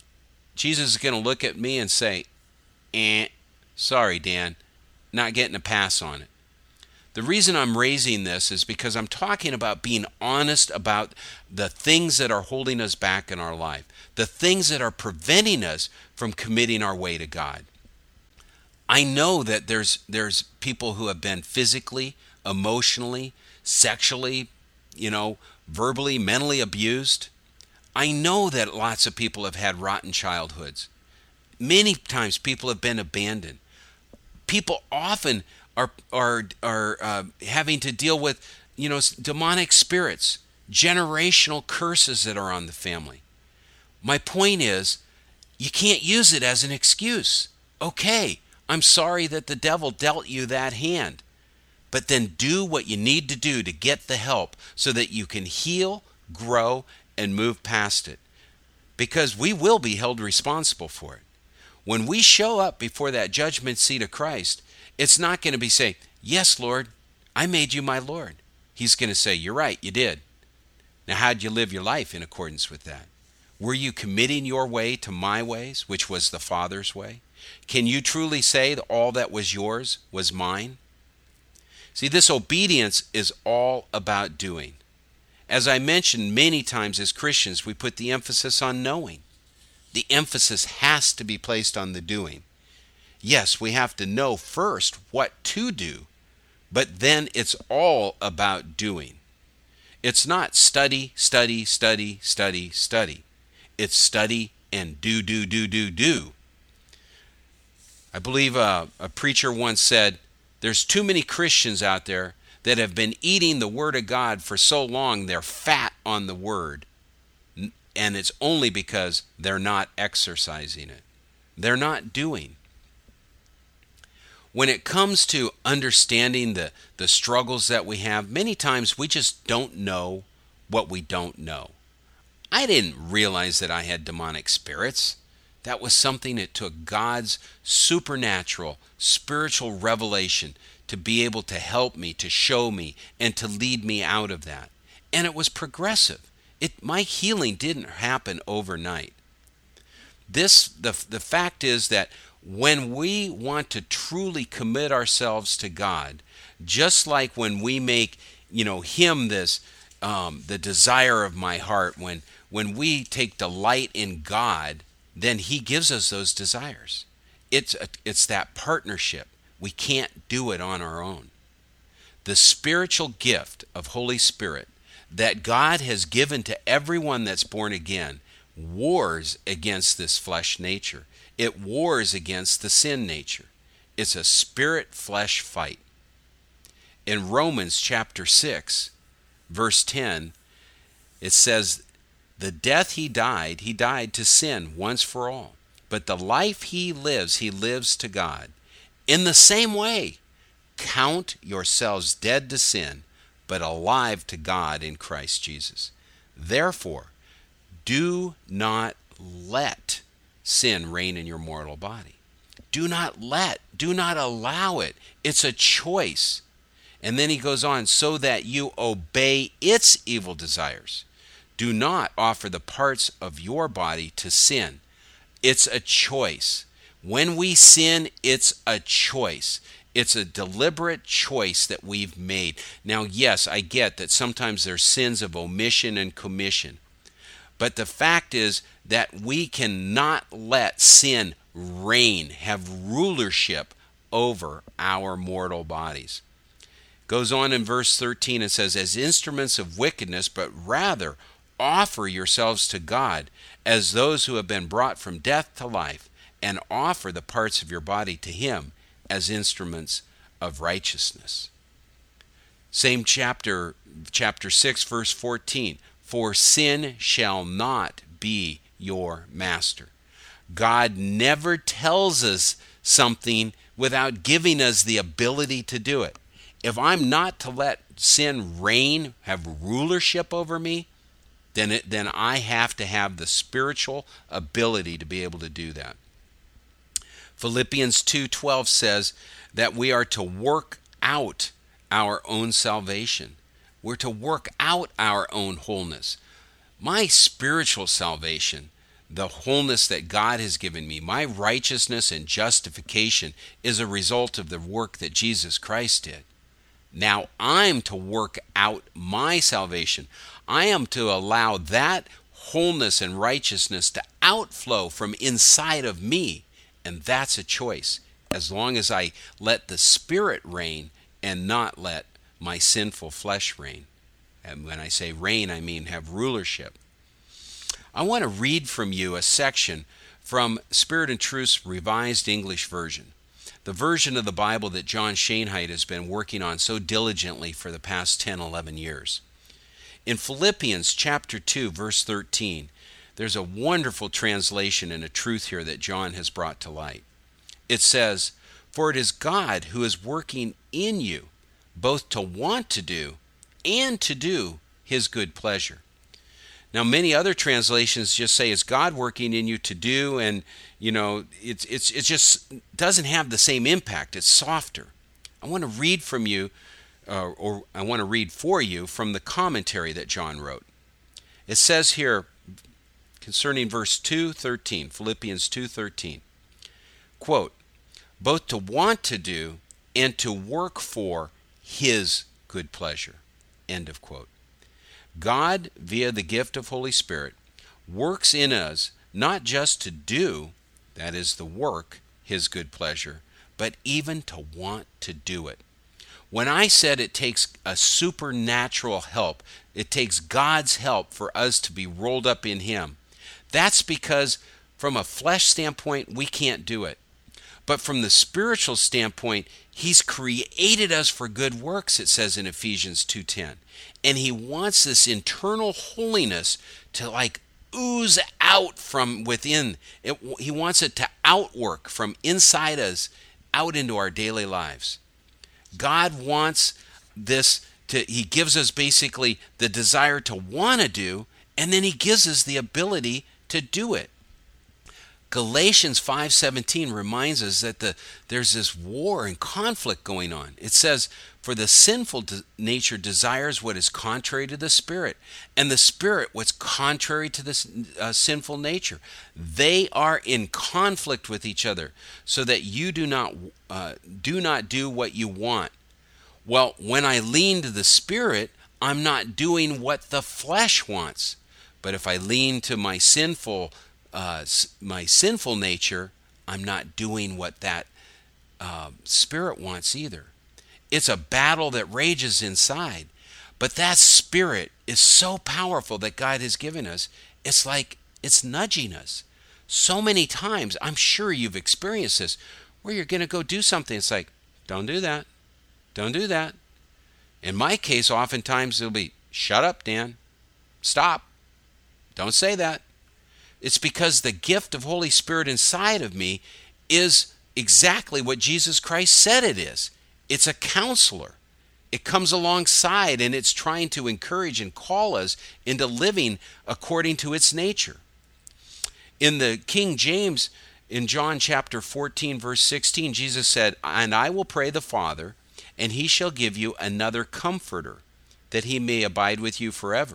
Jesus is going to look at me and say, eh, sorry, Dan, not getting a pass on it. The reason I'm raising this is because I'm talking about being honest about the things that are holding us back in our life, the things that are preventing us from committing our way to God. I know that there's there's people who have been physically, emotionally, sexually, you know, verbally, mentally abused. I know that lots of people have had rotten childhoods. Many times people have been abandoned. People often are are are uh, having to deal with, you know, demonic spirits, generational curses that are on the family. My point is, you can't use it as an excuse. Okay, I'm sorry that the devil dealt you that hand. But then do what you need to do to get the help so that you can heal, grow, and move past it. Because we will be held responsible for it. When we show up before that judgment seat of Christ, it's not going to be say, "Yes, Lord, I made you my Lord." He's going to say, you're right, you did. Now, how'd you live your life in accordance with that? Were you committing your way to my ways, which was the Father's way? Can you truly say that all that was yours was mine? See, this obedience is all about doing. As I mentioned many times, as Christians, we put the emphasis on knowing. The emphasis has to be placed on the doing. Yes, we have to know first what to do, but then it's all about doing. It's not study, study, study, study, study. It's study and do, do, do, do, do. I believe a, a preacher once said, there's too many Christians out there that have been eating the Word of God for so long they're fat on the Word. And it's only because they're not exercising it. They're not doing. When it comes to understanding the, the struggles that we have, many times we just don't know what we don't know. I didn't realize that I had demonic spirits. That was something that took God's supernatural, spiritual revelation to be able to help me, to show me, and to lead me out of that. And it was progressive. It, my healing didn't happen overnight. This, the, the fact is that when we want to truly commit ourselves to God, just like when we make, you know, Him this, um, the desire of my heart, when when we take delight in God, then He gives us those desires. It's a, it's that partnership. We can't do it on our own. The spiritual gift of Holy Spirit that God has given to everyone that's born again wars against this flesh nature. It wars against the sin nature. It's a spirit-flesh fight. In Romans chapter six, verse ten, it says, the death he died, he died to sin once for all. But the life he lives, he lives to God. In the same way, count yourselves dead to sin, but alive to God in Christ Jesus. Therefore, do not let sin reign in your mortal body. Do not let, do not allow it. It's a choice. And then he goes on, so that you obey its evil desires. Do not offer the parts of your body to sin. It's a choice. When we sin, it's a choice. It's a deliberate choice that we've made. Now, yes, I get that sometimes there's sins of omission and commission. But the fact is that we cannot let sin reign, have rulership over our mortal bodies. Goes on in verse thirteen, it says, as instruments of wickedness, but rather offer yourselves to God as those who have been brought from death to life, and offer the parts of your body to Him as instruments of righteousness. Same chapter, chapter six, verse fourteen. For sin shall not be your master. God never tells us something without giving us the ability to do it. If I'm not to let sin reign, have rulership over me, then it, then I have to have the spiritual ability to be able to do that. Philippians two twelve says that we are to work out our own salvation. We're to work out our own wholeness. My spiritual salvation, the wholeness that God has given me, my righteousness and justification is a result of the work that Jesus Christ did. Now I'm to work out my salvation. I am to allow that wholeness and righteousness to outflow from inside of me. And that's a choice, as long as I let the Spirit reign and not let my sinful flesh reign. And when I say reign, I mean have rulership. I want to read from you a section from Spirit and Truth's Revised English Version, the version of the Bible that John Schoenheit has been working on so diligently for the past ten, eleven years. In Philippians chapter two, verse thirteen, there's a wonderful translation and a truth here that John has brought to light. It says, for it is God who is working in you, both to want to do and to do His good pleasure. Now, many other translations just say it's God working in you to do, and, you know, it's it's it just doesn't have the same impact. It's softer. I want to read from you uh, or I want to read for you from the commentary that John wrote. It says here concerning verse two thirteen, Philippians two thirteen, quote, both to want to do and to work for his good pleasure, end of quote. God, via the gift of Holy Spirit, works in us not just to do, that is the work, his good pleasure, but even to want to do it. When I said it takes a supernatural help, it takes God's help for us to be rolled up in him, that's because from a flesh standpoint, we can't do it. But from the spiritual standpoint, he's created us for good works, it says in Ephesians two ten. And he wants this internal holiness to like ooze out from within. It, he wants it to outwork from inside us out into our daily lives. God wants this to, he gives us basically the desire to want to do, and then he gives us the ability to do it. Galatians five seventeen reminds us that the there's this war and conflict going on. It says, for the sinful de- nature desires what is contrary to the spirit, and the spirit what's contrary to the uh, sinful nature. They are in conflict with each other, so that you do not uh, do not do what you want. Well, when I lean to the spirit, I'm not doing what the flesh wants. But if I lean to my sinful Uh, my sinful nature, I'm not doing what that uh, spirit wants either. It's a battle that rages inside. But that spirit is so powerful that God has given us. It's like it's nudging us. So many times, I'm sure you've experienced this, where you're going to go do something. It's like, don't do that. Don't do that. In my case, oftentimes it'll be, shut up, Dan. Stop. Don't say that. It's because the gift of Holy Spirit inside of me is exactly what Jesus Christ said it is. It's a counselor. It comes alongside and it's trying to encourage and call us into living according to its nature. In the King James, in John chapter fourteen, verse sixteen, Jesus said, and I will pray the Father, and he shall give you another comforter, that he may abide with you forever.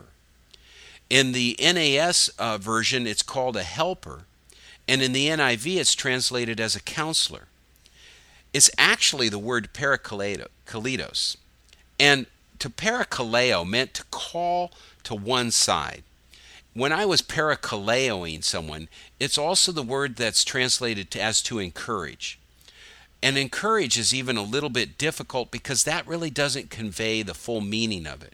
In the N A S uh, version, it's called a helper, and in the N I V, it's translated as a counselor. It's actually the word parakletos, and to parakaleo meant to call to one side. When I was parakaleoing someone, it's also the word that's translated to, as to encourage. And encourage is even a little bit difficult because that really doesn't convey the full meaning of it.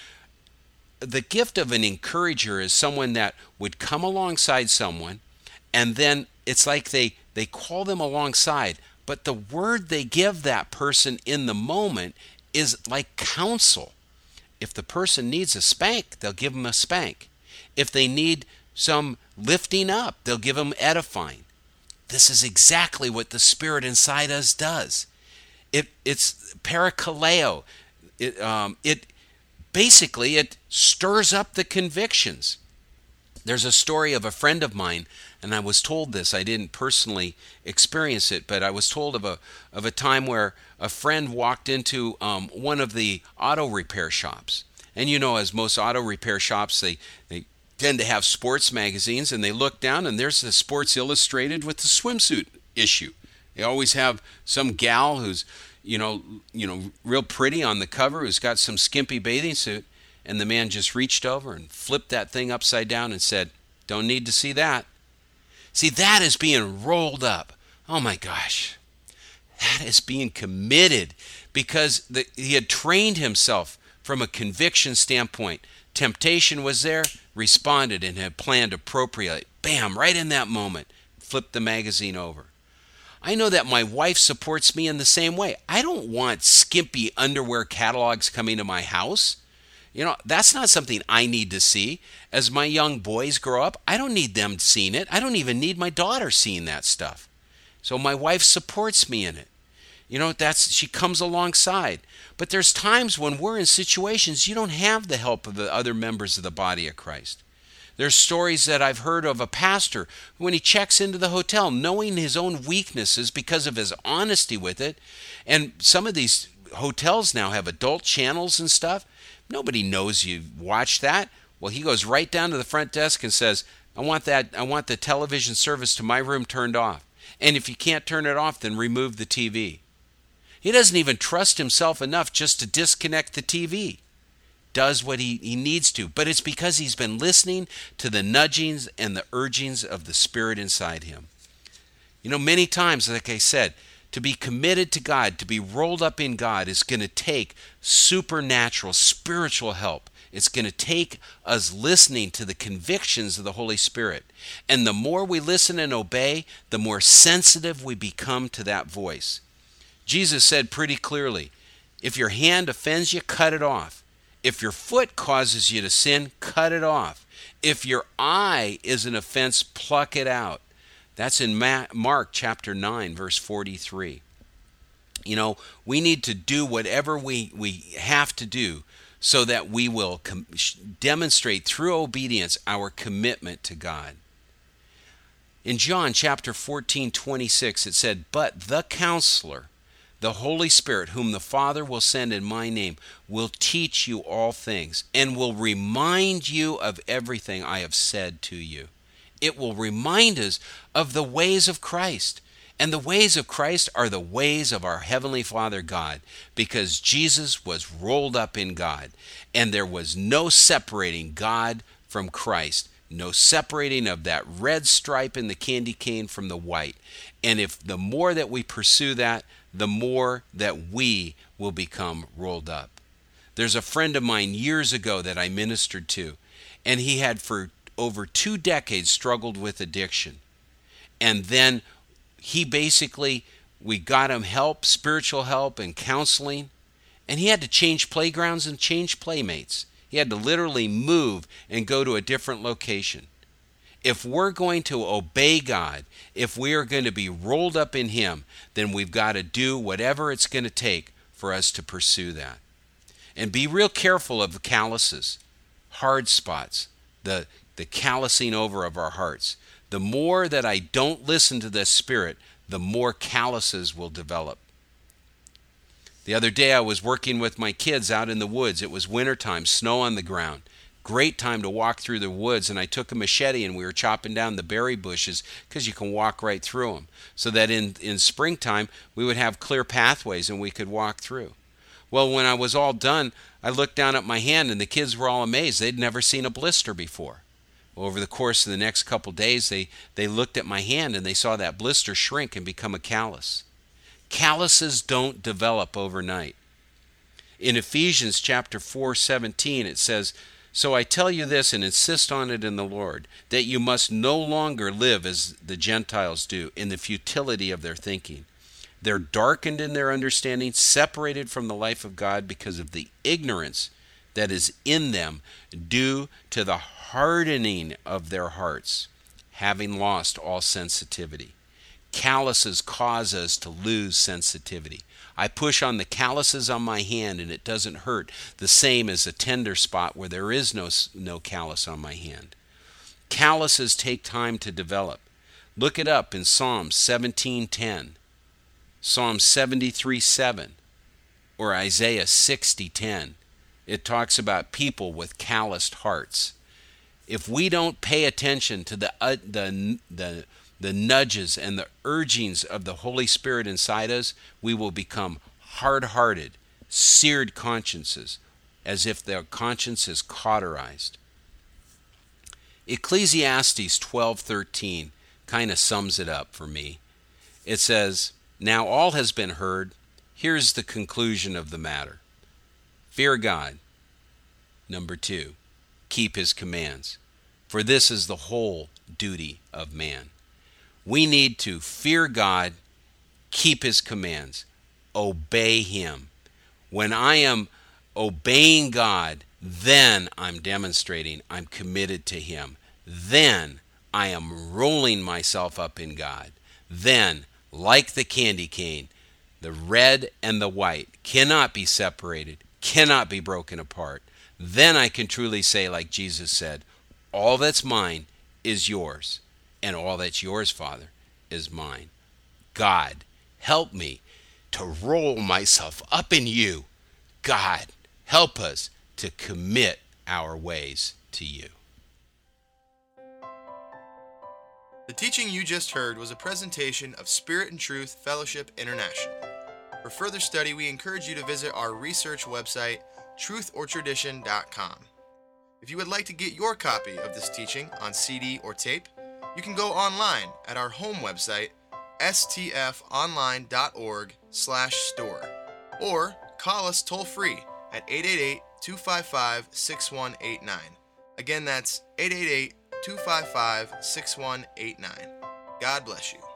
The gift of an encourager is someone that would come alongside someone, and then it's like they, they call them alongside, but the word they give that person in the moment is like counsel. If the person needs a spank, they'll give them a spank. If they need some lifting up, they'll give them edifying. This is exactly what the Spirit inside us does. It, it's parakaleo. It, um, it basically, it stirs up the convictions. There's a story of a friend of mine, and I was told this. I didn't personally experience it, but I was told of a of a time where a friend walked into um, one of the auto repair shops. And you know, as most auto repair shops, they, they tend to have sports magazines, and they look down, and there's the Sports Illustrated with the swimsuit issue. They always have some gal who's, you know, you know, real pretty on the cover, who's got some skimpy bathing suit, and the man just reached over and flipped that thing upside down and said, "Don't need to see that." See, that is being rolled up. Oh my gosh. That is being committed because the, he had trained himself from a conviction standpoint. Temptation was there, responded, and had planned appropriately. Bam, right in that moment, flipped the magazine over. I know that my wife supports me in the same way. I don't want skimpy underwear catalogs coming to my house. You know, that's not something I need to see. As my young boys grow up, I don't need them seeing it. I don't even need my daughter seeing that stuff. So my wife supports me in it. You know, that's she comes alongside. But there's times when we're in situations you don't have the help of the other members of the body of Christ. There's stories that I've heard of a pastor who, when he checks into the hotel, knowing his own weaknesses because of his honesty with it, and some of these hotels now have adult channels and stuff. Nobody knows you watch that. Well, he goes right down to the front desk and says, I want that, I want the television service to my room turned off. And if you can't turn it off, then remove the T V. He doesn't even trust himself enough just to disconnect the T V. Does what he, he needs to, but it's because he's been listening to the nudgings and the urgings of the Spirit inside him. You know, many times, like I said, to be committed to God, to be rolled up in God is going to take supernatural, spiritual help. It's going to take us listening to the convictions of the Holy Spirit. And the more we listen and obey, the more sensitive we become to that voice. Jesus said pretty clearly, if your hand offends you, cut it off. If your foot causes you to sin, cut it off. If your eye is an offense, pluck it out. That's in Mark chapter nine, verse forty-three. You know, we need to do whatever we, we have to do so that we will com- demonstrate through obedience our commitment to God. In John chapter fourteen, twenty-six, it said, but the Counselor, the Holy Spirit, whom the Father will send in my name, will teach you all things and will remind you of everything I have said to you. It will remind us of the ways of Christ. And the ways of Christ are the ways of our Heavenly Father God, because Jesus was rolled up in God, and there was no separating God from Christ, no separating of that red stripe in the candy cane from the white. And if the more that we pursue that, the more that we will become rolled up. There's a friend of mine years ago that I ministered to, and he had for over two decades struggled with addiction. And then he basically, we got him help, spiritual help and counseling, and he had to change playgrounds and change playmates. He had to literally move and go to a different location. If we're going to obey God, if we are going to be rolled up in Him, then we've got to do whatever it's going to take for us to pursue that. And be real careful of the calluses, hard spots, the, the callousing over of our hearts. The more that I don't listen to the Spirit, the more calluses will develop. The other day I was working with my kids out in the woods. It was wintertime, snow on the ground. Great time to walk through the woods, and I took a machete and we were chopping down the berry bushes because you can walk right through them, so that in, in springtime we would have clear pathways and we could walk through. Well, when I was all done, I looked down at my hand and the kids were all amazed. They'd never seen a blister before. Well, over the course of the next couple days, they, they looked at my hand and they saw that blister shrink and become a callus. Calluses don't develop overnight. In Ephesians chapter four seventeen, it says, so I tell you this and insist on it in the Lord, that you must no longer live as the Gentiles do, in the futility of their thinking. They're darkened in their understanding, separated from the life of God because of the ignorance that is in them due to the hardening of their hearts, having lost all sensitivity. Calluses cause us to lose sensitivity. I push on the calluses on my hand and it doesn't hurt the same as a tender spot where there is no, no callus on my hand. Calluses take time to develop. Look it up in Psalm seventeen ten, Psalm seventy-three seven, or Isaiah sixty ten. It talks about people with calloused hearts. If we don't pay attention to the uh, the the the nudges and the urgings of the Holy Spirit inside us, we will become hard-hearted, seared consciences, as if their conscience is cauterized. Ecclesiastes twelve thirteen kind of sums it up for me. It says, now all has been heard. Here's the conclusion of the matter. Fear God. Number two, keep His commands, for this is the whole duty of man. We need to fear God, keep His commands, obey Him. When I am obeying God, then I'm demonstrating I'm committed to Him. Then I am rolling myself up in God. Then, like the candy cane, the red and the white cannot be separated, cannot be broken apart. Then I can truly say, like Jesus said, all that's mine is yours, and all that's yours, Father, is mine. God, help me to roll myself up in you. God, help us to commit our ways to you. The teaching you just heard was a presentation of Spirit and Truth Fellowship International. For further study, we encourage you to visit our research website, truth or tradition dot com. If you would like to get your copy of this teaching on C D or tape, you can go online at our home website, s t f online dot org slash store, or call us toll-free at eight eight eight, two five five, six one eight nine. Again, that's eight eight eight, two five five, six one eight nine. God bless you.